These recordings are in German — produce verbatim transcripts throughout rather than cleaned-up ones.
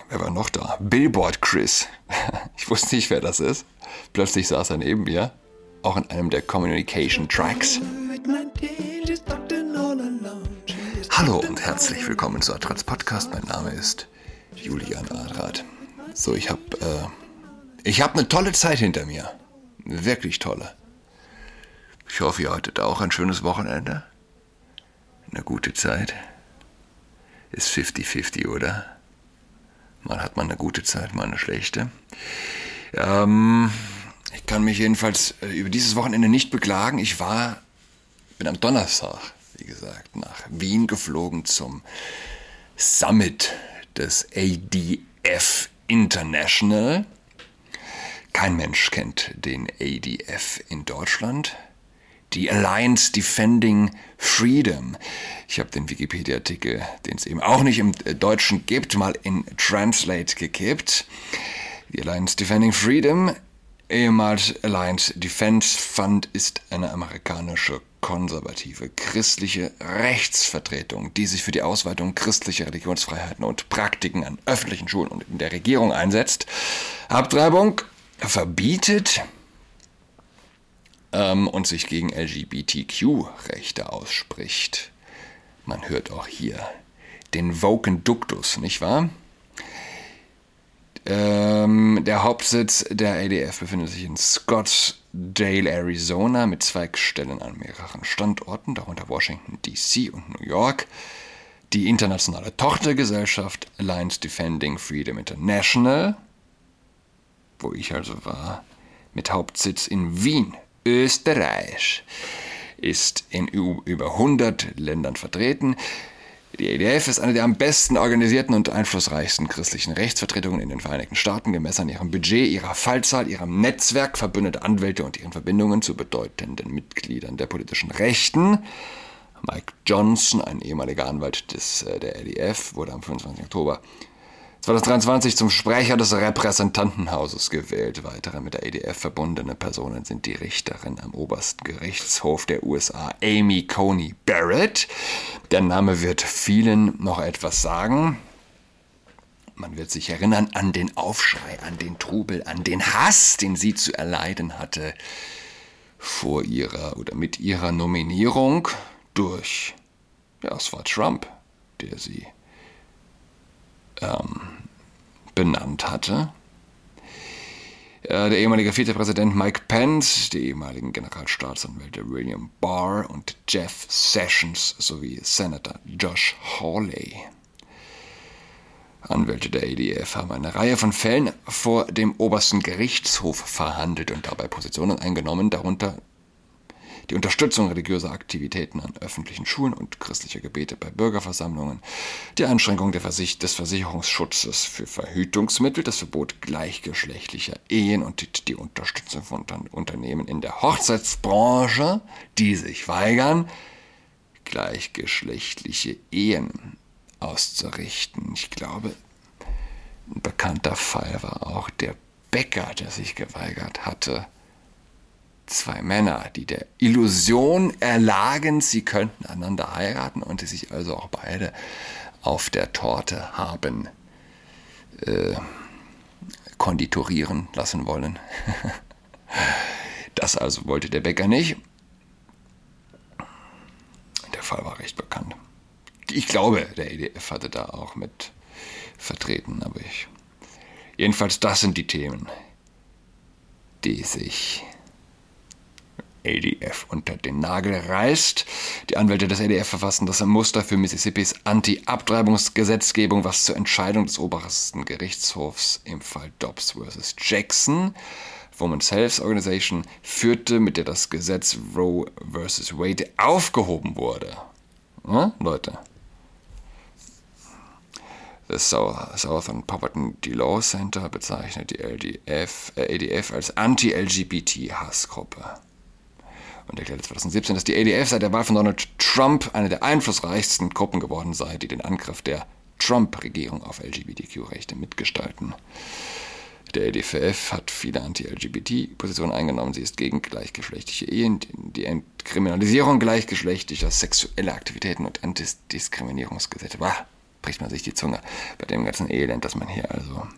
wer war noch da? Billboard Chris. Ich wusste nicht, wer das ist. Plötzlich saß er neben mir, auch in einem der Communication Tracks. Hallo und herzlich willkommen zu Adrats Podcast. Mein Name ist Julian Adrat. So, ich habe äh, ich habe eine tolle Zeit hinter mir. Wirklich tolle. Ich hoffe, ihr hattet auch ein schönes Wochenende. Eine gute Zeit. Ist fünfzig fünfzig, oder? Mal hat man eine gute Zeit, mal eine schlechte. Ähm, ich kann mich jedenfalls äh, über dieses Wochenende nicht beklagen. Ich war, bin am Donnerstag, wie gesagt, nach Wien geflogen zum Summit des A D F International. Kein Mensch kennt den A D F in Deutschland. Die Alliance Defending Freedom. Ich habe den Wikipedia-Artikel, den es eben auch nicht im Deutschen gibt, mal in Translate gekippt. Die Alliance Defending Freedom, ehemals Alliance Defense Fund, ist eine amerikanische konservative christliche Rechtsvertretung, die sich für die Ausweitung christlicher Religionsfreiheiten und Praktiken an öffentlichen Schulen und in der Regierung einsetzt. Abtreibung verbietet ähm, und sich gegen L G B T Q-Rechte ausspricht. Man hört auch hier den Woken Duktus, nicht wahr? Ähm, der Hauptsitz der A D F befindet sich in Scottsdale, Arizona, mit Zweigstellen an mehreren Standorten, darunter Washington D C und New York. Die internationale Tochtergesellschaft Alliance Defending Freedom International, wo ich also war, mit Hauptsitz in Wien, Österreich, ist in über hundert Ländern vertreten. Die A D F ist eine der am besten organisierten und einflussreichsten christlichen Rechtsvertretungen in den Vereinigten Staaten, gemessen an ihrem Budget, ihrer Fallzahl, ihrem Netzwerk verbündeter Anwälte und ihren Verbindungen zu bedeutenden Mitgliedern der politischen Rechten. Mike Johnson, ein ehemaliger Anwalt des, der A D F, wurde am fünfundzwanzigsten Oktober zweitausenddreiundzwanzig zum Sprecher des Repräsentantenhauses gewählt. Weitere mit der A D F verbundene Personen sind die Richterin am obersten Gerichtshof der U S A, Amy Coney Barrett. Der Name wird vielen noch etwas sagen. Man wird sich erinnern an den Aufschrei, an den Trubel, an den Hass, den sie zu erleiden hatte vor ihrer oder mit ihrer Nominierung durch, ja, es war Trump, der sie Ähm, benannt hatte. Äh, der ehemalige Vizepräsident Mike Pence, die ehemaligen Generalstaatsanwälte William Barr und Jeff Sessions sowie Senator Josh Hawley. Anwälte der A D F haben eine Reihe von Fällen vor dem obersten Gerichtshof verhandelt und dabei Positionen eingenommen, darunter die Unterstützung religiöser Aktivitäten an öffentlichen Schulen und christlicher Gebete bei Bürgerversammlungen, die Einschränkung der Versich- des Versicherungsschutzes für Verhütungsmittel, das Verbot gleichgeschlechtlicher Ehen und die, die Unterstützung von Unternehmen in der Hochzeitsbranche, die sich weigern, gleichgeschlechtliche Ehen auszurichten. Ich glaube, ein bekannter Fall war auch der Bäcker, der sich geweigert hatte. Zwei Männer, die der Illusion erlagen, sie könnten einander heiraten und die sich also auch beide auf der Torte haben äh, konditorieren lassen wollen. Das also wollte der Bäcker nicht. Der Fall war recht bekannt. Ich glaube, der A D F hatte da auch mit vertreten, aber ich... Jedenfalls, das sind die Themen, die sich A D F unter den Nagel reißt. Die Anwälte des A D F verfassen das Muster für Mississippis Anti-Abtreibungsgesetzgebung, was zur Entscheidung des obersten Gerichtshofs im Fall Dobbs versus Jackson, Women's Health Organization, führte, mit der das Gesetz Roe versus Wade aufgehoben wurde. Ja, Leute. Das Southern Poverty Law Center bezeichnet die L D F, äh, A D F als Anti-L G B T-Hassgruppe und erklärte zweitausendsiebzehn, dass die A D F seit der Wahl von Donald Trump eine der einflussreichsten Gruppen geworden sei, die den Angriff der Trump-Regierung auf L G B T Q-Rechte mitgestalten. Der L D F hat viele Anti-L G B T-Positionen eingenommen. Sie ist gegen gleichgeschlechtliche Ehen, die Entkriminalisierung gleichgeschlechtlicher sexueller Aktivitäten und Antidiskriminierungsgesetze. Bah, bricht man sich die Zunge bei dem ganzen Elend, das man hier also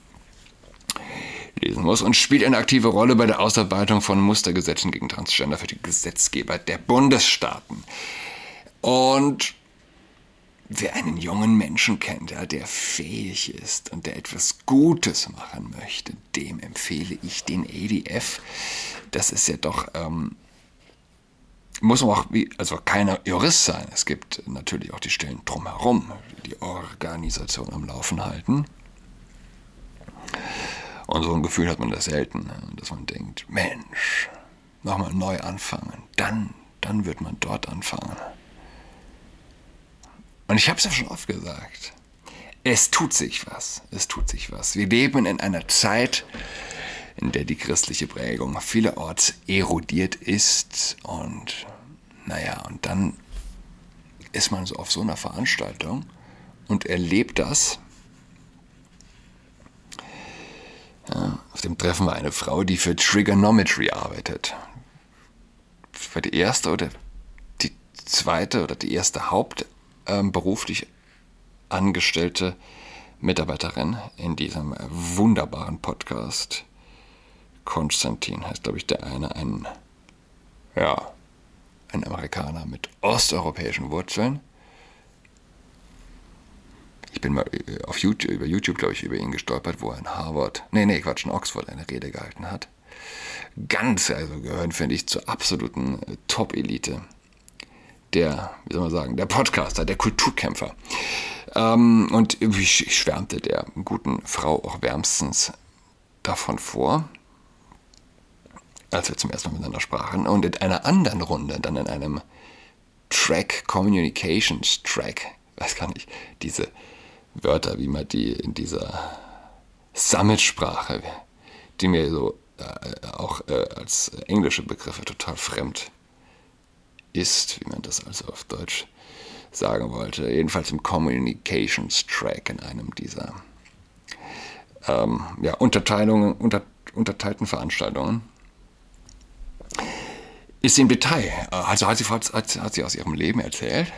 lesen muss, und spielt eine aktive Rolle bei der Ausarbeitung von Mustergesetzen gegen Transgender für die Gesetzgeber der Bundesstaaten. Und wer einen jungen Menschen kennt, ja, der fähig ist und der etwas Gutes machen möchte, dem empfehle ich den A D F. Das ist ja doch, ähm, muss man auch, wie, also keiner Jurist sein. Es gibt natürlich auch die Stellen drumherum, die die Organisation am Laufen halten. Und so ein Gefühl hat man das selten, dass man denkt, Mensch, nochmal neu anfangen, dann, dann wird man dort anfangen. Und ich habe es ja schon oft gesagt, es tut sich was, es tut sich was. Wir leben in einer Zeit, in der die christliche Prägung vielerorts erodiert ist und naja, und dann ist man so auf so einer Veranstaltung und erlebt das. Ja, auf dem Treffen war eine Frau, die für Trigonometry arbeitet. Für die erste oder die zweite oder die erste hauptberuflich ähm, angestellte Mitarbeiterin in diesem wunderbaren Podcast. Konstantin heißt, glaube ich, der eine, ein, ja, ein Amerikaner mit osteuropäischen Wurzeln. Ich bin mal auf YouTube, über YouTube, glaube ich, über ihn gestolpert, wo er in Harvard, nee, nee, Quatsch, in Oxford eine Rede gehalten hat. Ganz, also gehören, finde ich, zur absoluten Top-Elite der, wie soll man sagen, der Podcaster, der Kulturkämpfer. Ähm, und ich, ich schwärmte der guten Frau auch wärmstens davon vor, als wir zum ersten Mal miteinander sprachen. Und in einer anderen Runde, dann in einem Track, Communications Track, weiß gar nicht, diese Wörter, wie man die in dieser Summit-Sprache, die mir so äh, auch äh, als englische Begriffe total fremd ist, wie man das also auf Deutsch sagen wollte. Jedenfalls im Communications Track in einem dieser ähm, ja, Unterteilungen, unter, unterteilten Veranstaltungen ist sie im Detail, also hat sie, hat, hat sie aus ihrem Leben erzählt.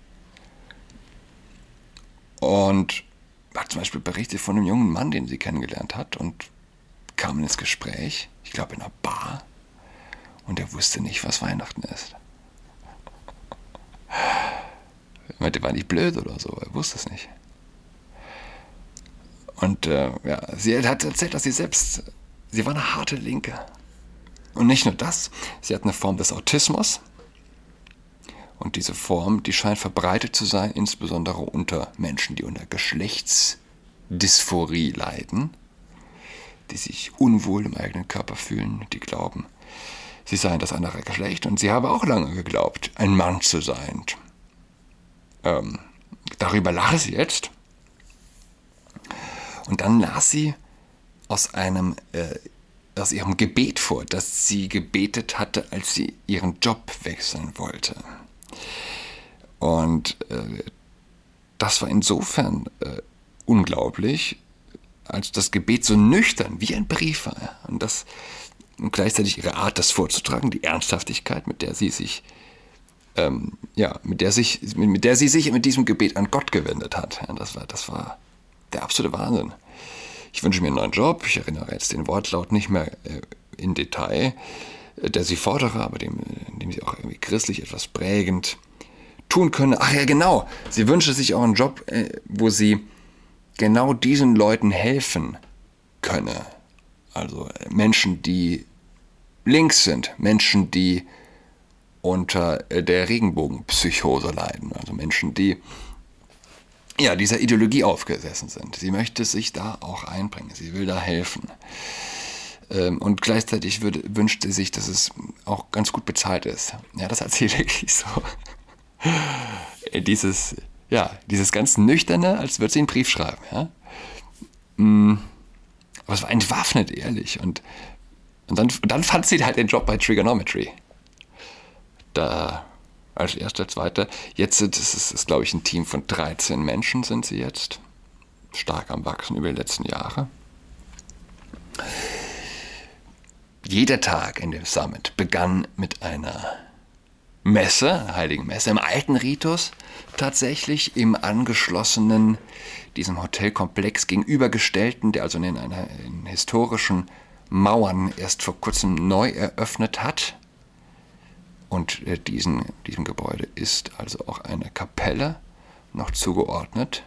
Und hat zum Beispiel berichtet von einem jungen Mann, den sie kennengelernt hat, und kam ins Gespräch, ich glaube in einer Bar, und er wusste nicht, was Weihnachten ist. Er meinte, war nicht blöd oder so, er wusste es nicht. Und äh, ja, sie hat erzählt, dass sie selbst, sie war eine harte Linke. Und nicht nur das, sie hat eine Form des Autismus. Und diese Form, die scheint verbreitet zu sein, insbesondere unter Menschen, die unter Geschlechtsdysphorie leiden, die sich unwohl im eigenen Körper fühlen, die glauben, sie seien das andere Geschlecht. Und sie habe auch lange geglaubt, ein Mann zu sein. Ähm, darüber lache sie jetzt. Und dann las sie aus einem, äh, aus ihrem Gebet vor, das sie gebetet hatte, als sie ihren Job wechseln wollte. Und äh, das war insofern äh, unglaublich, als das Gebet so nüchtern wie ein Brief war. Ja? Und, das, und gleichzeitig ihre Art, das vorzutragen, die Ernsthaftigkeit, mit der sie sich, ähm, ja, mit der sich, mit der sie sich mit diesem Gebet an Gott gewendet hat. Ja? Das war, das war der absolute Wahnsinn. Ich wünsche mir einen neuen Job. Ich erinnere jetzt den Wortlaut nicht mehr äh, in Detail, äh, der sie fordere, aber dem, dem sie auch irgendwie christlich etwas prägend tun könne. Ach ja, genau. Sie wünsche sich auch einen Job, äh, wo sie genau diesen Leuten helfen könne. Also äh, Menschen, die links sind, Menschen, die unter äh, der Regenbogenpsychose leiden, also Menschen, die ja, dieser Ideologie aufgesessen sind. Sie möchte sich da auch einbringen. Sie will da helfen. Ähm, und gleichzeitig würde, wünscht sie sich, dass es auch ganz gut bezahlt ist. Ja, das hat sie wirklich so. Dieses, ja, dieses ganz Nüchterne, als würde sie einen Brief schreiben. Ja? Aber es war entwaffnet, ehrlich. Und, und dann, dann fand sie halt den Job bei Trigonometry. Da als erster, zweiter. Jetzt ist es, ist, glaube ich, ein Team von dreizehn Menschen sind sie jetzt. Stark am Wachsen über die letzten Jahre. Jeder Tag in dem Summit begann mit einer Messe, Heiligen Messe, im alten Ritus tatsächlich im angeschlossenen, diesem Hotelkomplex gegenübergestellten, der also in, einer, in historischen Mauern erst vor kurzem neu eröffnet hat. Und äh, diesen, diesem Gebäude ist also auch eine Kapelle noch zugeordnet.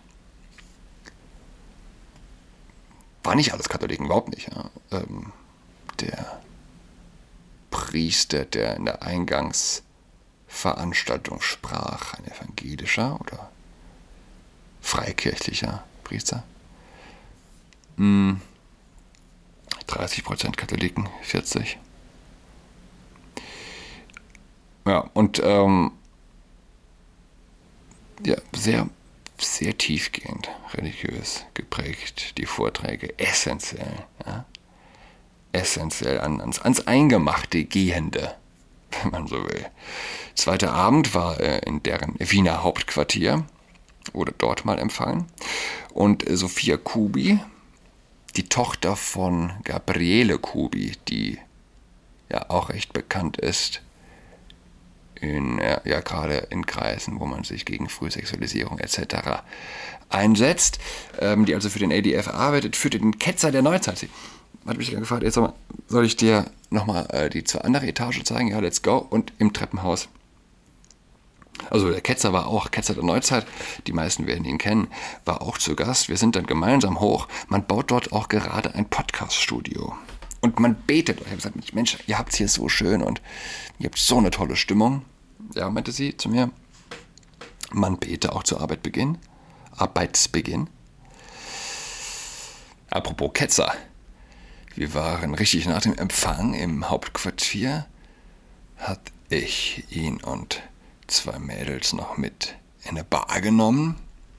War nicht alles Katholiken, überhaupt nicht. Ja. Ähm, der Priester, der in der Eingangsveranstaltung sprach, ein evangelischer oder freikirchlicher Priester. Hm, dreißig Prozent Katholiken, vierzig. Ja, und ähm, ja, sehr, sehr tiefgehend religiös geprägt, die Vorträge, essentiell, ja, essentiell an, ans, ans Eingemachte gehende, wenn man so will. Zweiter Abend war äh, in deren Wiener Hauptquartier, wurde dort mal empfangen, und äh, Sophia Kubi, die Tochter von Gabriele Kubi, die ja auch recht bekannt ist, in, ja, ja gerade in Kreisen, wo man sich gegen Frühsexualisierung et cetera einsetzt, ähm, die also für den A D F arbeitet, für den Ketzer der Neuzeit. Sie hat mich gefragt, jetzt mal, soll ich dir nochmal äh, die zwei andere Etage zeigen? Ja, let's go. Und im Treppenhaus. Also der Ketzer war auch, Ketzer der Neuzeit, die meisten werden ihn kennen, war auch zu Gast. Wir sind dann gemeinsam hoch. Man baut dort auch gerade ein Podcast-Studio. Und man betet. Ich habe gesagt, Mensch, ihr habt es hier so schön und ihr habt so eine tolle Stimmung. Ja, meinte sie zu mir, man bete auch zu Arbeitbeginn, Arbeitsbeginn. Apropos Ketzer. Wir waren richtig nach dem Empfang im Hauptquartier, hat ich ihn und zwei Mädels noch mit in eine Bar genommen.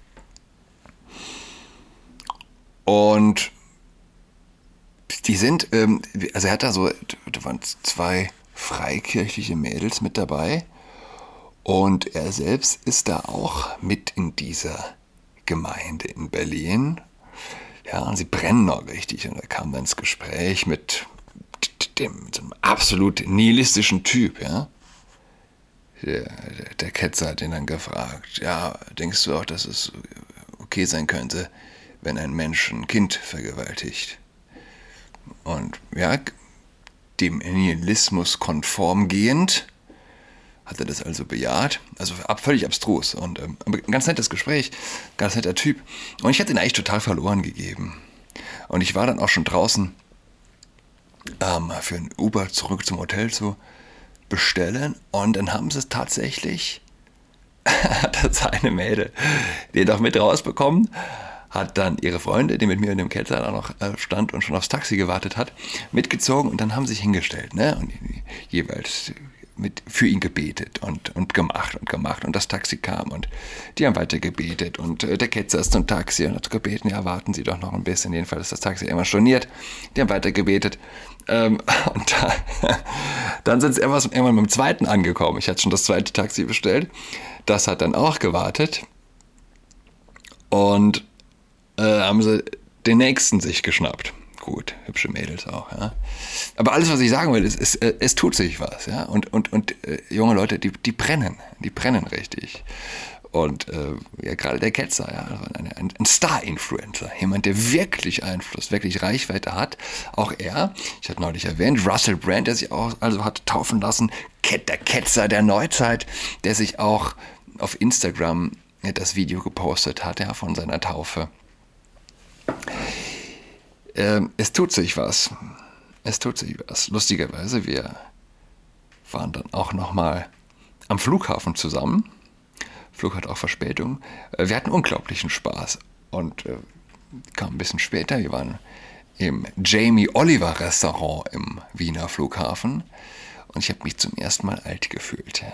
Und die sind, ähm, also er hat da so, da waren zwei freikirchliche Mädels mit dabei und er selbst ist da auch mit in dieser Gemeinde in Berlin. Ja, und sie brennen noch richtig und er kam dann ins Gespräch mit dem, dem absolut nihilistischen Typ, ja. Der, der Ketzer hat ihn dann gefragt, ja, denkst du auch, dass es okay sein könnte, wenn ein Mensch ein Kind vergewaltigt? Und ja, dem Nihilismus konform gehend hat er das also bejaht. Also ab, völlig abstrus und ähm, ein ganz nettes Gespräch, ganz netter Typ. Und ich hatte ihn eigentlich total verloren gegeben. Und ich war dann auch schon draußen ähm, für ein Uber zurück zum Hotel zu bestellen. Und dann haben sie es tatsächlich, das eine Mädel, den doch mit rausbekommen, hat dann ihre Freundin, die mit mir in dem Ketzer da noch stand und schon aufs Taxi gewartet hat, mitgezogen und dann haben sie sich hingestellt, ne? Und jeweils mit, für ihn gebetet und, und gemacht und gemacht und das Taxi kam und die haben weiter gebetet und der Ketzer ist zum Taxi und hat gebeten, ja, warten Sie doch noch ein bisschen, jedenfalls ist das Taxi immer storniert, die haben weiter gebetet ähm, und da, dann sind sie irgendwann mit dem zweiten angekommen, ich hatte schon das zweite Taxi bestellt, das hat dann auch gewartet und Äh, haben sie den nächsten sich geschnappt. Gut, hübsche Mädels auch, ja. Aber alles, was ich sagen will, ist, ist äh, es tut sich was, ja. Und, und, und äh, junge Leute, die, die brennen, die brennen richtig. Und äh, ja, gerade der Ketzer, ja, ein, ein, ein Star-Influencer, jemand, der wirklich Einfluss, wirklich Reichweite hat. Auch er, ich hatte neulich erwähnt, Russell Brand, der sich auch also hat taufen lassen, der Ketzer der Neuzeit, der sich auch auf Instagram ja, das Video gepostet hat, ja, von seiner Taufe. Ähm, es tut sich was. Es tut sich was. Lustigerweise, wir waren dann auch nochmal am Flughafen zusammen. Flug hat auch Verspätung. Wir hatten unglaublichen Spaß. Und äh, kam ein bisschen später. Wir waren im Jamie Oliver Restaurant im Wiener Flughafen. Und ich habe mich zum ersten Mal alt gefühlt.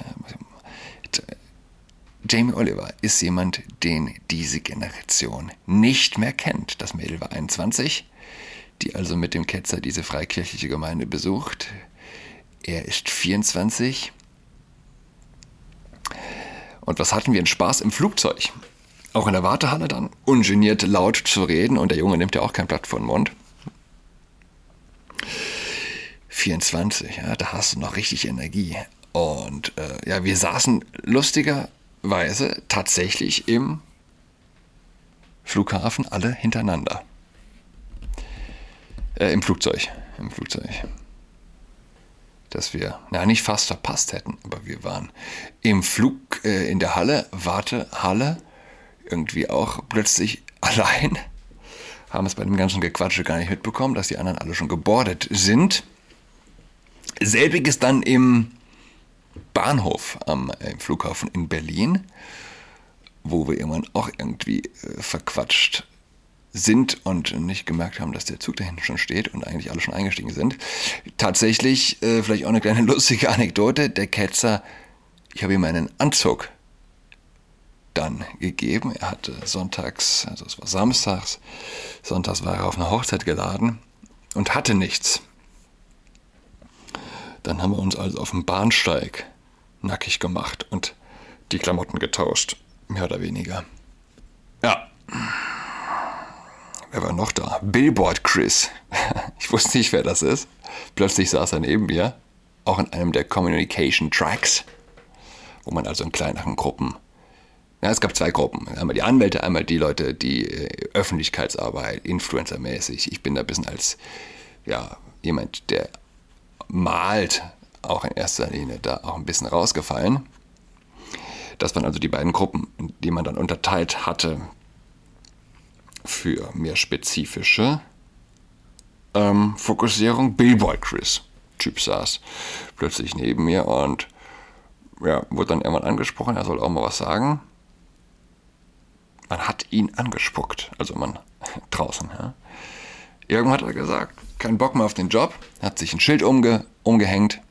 Jamie Oliver ist jemand, den diese Generation nicht mehr kennt. Das Mädel war einundzwanzig, die also mit dem Ketzer diese freikirchliche Gemeinde besucht. Er ist vierundzwanzig. Und was hatten wir einen Spaß im Flugzeug? Auch in der Wartehalle dann, ungeniert laut zu reden. Und der Junge nimmt ja auch kein Blatt vor den Mund. vierundzwanzig, ja, da hast du noch richtig Energie. Und äh, ja, wir saßen lustigerweise tatsächlich im Flughafen alle hintereinander. Äh, im Flugzeug. Im Flugzeug. Dass wir, na, nicht fast verpasst hätten, aber wir waren im Flug, äh, in der Halle, Wartehalle, irgendwie auch plötzlich allein. Haben es bei dem ganzen Gequatsche gar nicht mitbekommen, dass die anderen alle schon gebordet sind. Selbiges dann im Bahnhof am äh, Flughafen in Berlin, wo wir irgendwann auch irgendwie äh, verquatscht sind und nicht gemerkt haben, dass der Zug da hinten schon steht und eigentlich alle schon eingestiegen sind. Tatsächlich, äh, vielleicht auch eine kleine lustige Anekdote, der Ketzer, ich habe ihm einen Anzug dann gegeben. Er hatte sonntags, also es war samstags, sonntags war er auf eine Hochzeit geladen und hatte nichts. Dann haben wir uns also auf dem Bahnsteig nackig gemacht und die Klamotten getauscht, mehr oder weniger. Ja. Wer war noch da? Billboard Chris. Ich wusste nicht, wer das ist. Plötzlich saß er neben mir, auch in einem der Communication Tracks, wo man also in kleineren Gruppen, ja, es gab zwei Gruppen. Einmal die Anwälte, einmal die Leute, die äh, Öffentlichkeitsarbeit, Influencer-mäßig. Ich bin da ein bisschen als, ja, jemand, der malt, auch in erster Linie da auch ein bisschen rausgefallen. Das waren also die beiden Gruppen, die man dann unterteilt hatte für mehr spezifische ähm, Fokussierung. Billboard Chris, Typ saß plötzlich neben mir und ja, wurde dann irgendwann angesprochen, er soll auch mal was sagen. Man hat ihn angespuckt, also man draußen. Ja. Irgendwann hat er gesagt, kein Bock mehr auf den Job, hat sich ein Schild umge, umgehängt.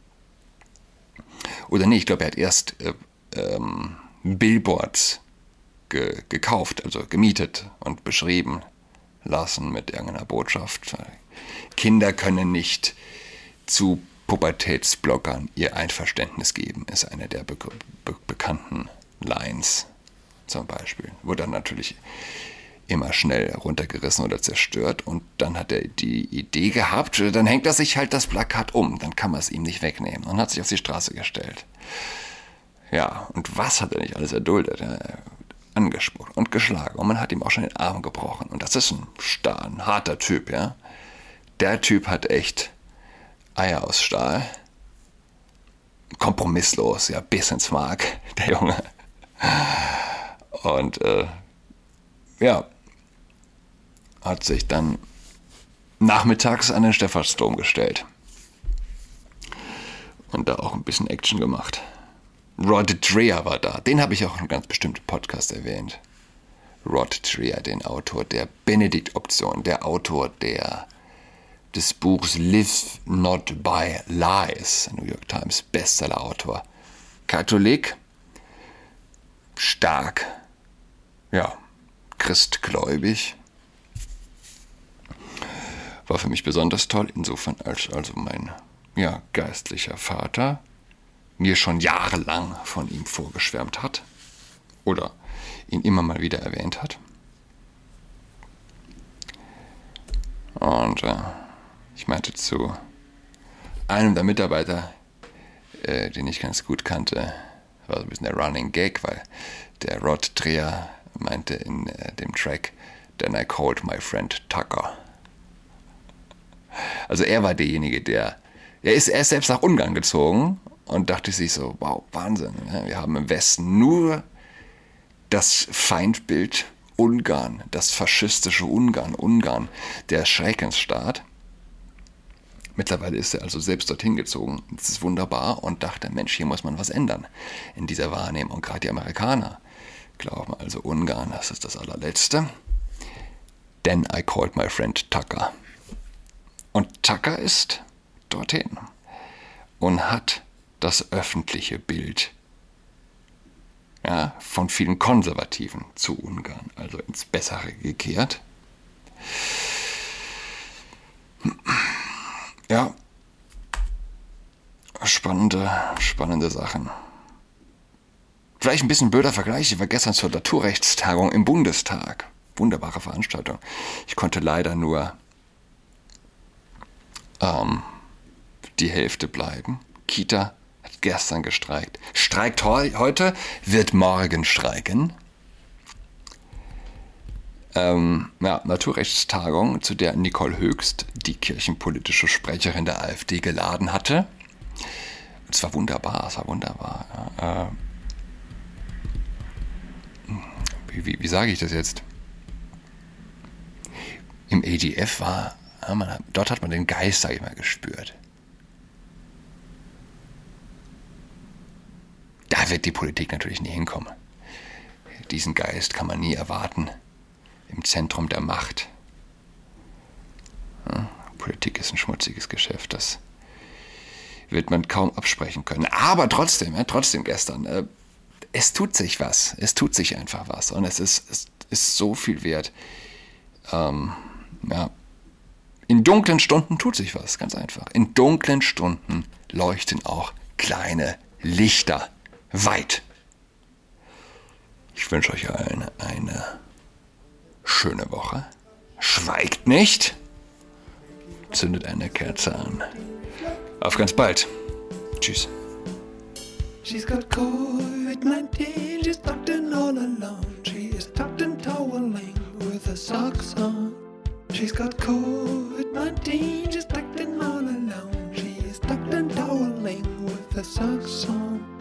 Oder nee, ich glaube, er hat erst äh, ähm, Billboards ge, gekauft, also gemietet und beschrieben lassen mit irgendeiner Botschaft. Kinder können nicht zu Pubertätsblockern ihr Einverständnis geben, ist eine der be- be- bekannten Lines zum Beispiel. Wurde dann natürlich immer schnell runtergerissen oder zerstört und dann hat er die Idee gehabt, dann hängt er sich halt das Plakat um, dann kann man es ihm nicht wegnehmen und hat sich auf die Straße gestellt. Ja, und was hat er nicht alles erduldet? Ja, angespuckt und geschlagen und man hat ihm auch schon den Arm gebrochen und das ist ein starr, ein harter Typ, ja. Der Typ hat echt Eier aus Stahl, kompromisslos, ja, bis ins Mark, der Junge. Und äh, ja, hat sich dann nachmittags an den Stephansdom gestellt und da auch ein bisschen Action gemacht. Rod Dreher war da, den habe ich auch in einem ganz bestimmten Podcast erwähnt. Rod Dreher, den Autor der Benedikt-Option, der Autor der, des Buchs Live Not by Lies, New York Times Bestseller-Autor. Katholik, stark, ja, christgläubig. War für mich besonders toll, insofern als also mein ja, geistlicher Vater mir schon jahrelang von ihm vorgeschwärmt hat oder ihn immer mal wieder erwähnt hat. Und äh, ich meinte zu einem der Mitarbeiter, äh, den ich ganz gut kannte, war so ein bisschen der Running Gag, weil der Rod Dreher meinte in äh, dem Track, "Then I called my friend Tucker." Also er war derjenige, der, er ist, er ist selbst nach Ungarn gezogen und dachte sich so, wow, Wahnsinn, wir haben im Westen nur das Feindbild Ungarn, das faschistische Ungarn, Ungarn, der Schreckensstaat. Mittlerweile ist er also selbst dorthin gezogen, das ist wunderbar und dachte, Mensch, hier muss man was ändern in dieser Wahrnehmung. Gerade die Amerikaner glauben also, Ungarn, das ist das allerletzte. Then I called my friend Tucker. Und Tucker ist dorthin und hat das öffentliche Bild, ja, von vielen Konservativen zu Ungarn, also ins Bessere gekehrt. Ja, spannende, spannende Sachen. Vielleicht ein bisschen blöder Vergleich, ich war gestern zur Naturrechtstagung im Bundestag. Wunderbare Veranstaltung. Ich konnte leider nur ähm, die Hälfte bleiben. Kita hat gestern gestreikt, streikt heu- heute, wird morgen streiken. Ähm, ja, Naturrechtstagung, zu der Nicole Höchst, die kirchenpolitische Sprecherin der AfD, geladen hatte. Es war wunderbar, es war wunderbar. Ja, äh, wie, wie, wie sage ich das jetzt? Im A D F war, ja, man, dort hat man den Geist, sage ich mal, gespürt. Da wird die Politik natürlich nie hinkommen. Diesen Geist kann man nie erwarten im Zentrum der Macht. Ja, Politik ist ein schmutziges Geschäft, das wird man kaum absprechen können. Aber trotzdem, ja, trotzdem gestern, äh, es tut sich was. Es tut sich einfach was. Und es ist, es ist so viel wert. Ähm, ja. In dunklen Stunden tut sich was, ganz einfach. In dunklen Stunden leuchten auch kleine Lichter weit. Ich wünsche euch allen eine schöne Woche. Schweigt nicht. Zündet eine Kerze an. Auf ganz bald. Tschüss. She's got COVID nineteen, she's tucked in all alone. She is tucked in toweling with her socks on. She's got COVID nineteen, she's tucked in all alone. She is tucked in toweling with her socks on.